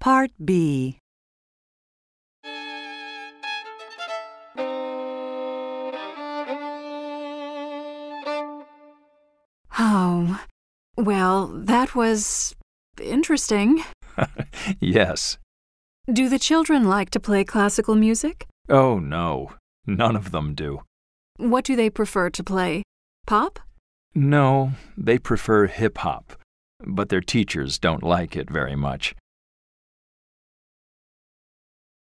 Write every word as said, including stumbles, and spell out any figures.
Part B. Oh, well, that was interesting. Yes. Do the children like to play classical music? Oh, no. None of them do. What do they prefer to play? Pop? No, they prefer hip-hop, but their teachers don't like it very much.